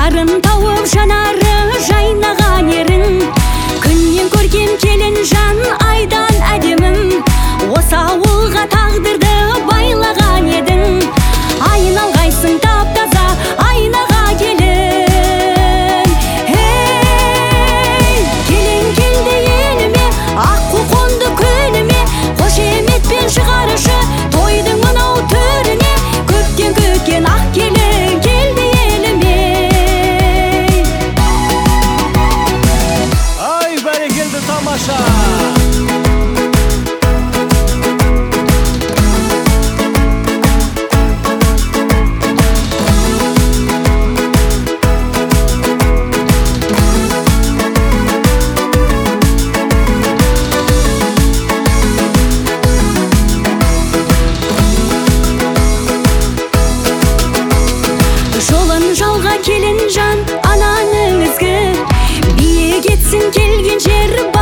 жарын тауып жанары жайнаған ерін. Күннен көрген келін жан айдан әдемім, осы ауылға тағдырды байлаған едің. Айналғайсың тап-таза айнаға келін. Келін келді еліме, аққу қонды көліме, қошеметпен шығарышы тойдың мынау түріне. Көптен күткен ақ келін келді еліме. Ай, бәрекелді, тамаша! Жолын жалға келін жан ананың ізгі, бие кетсін келген жер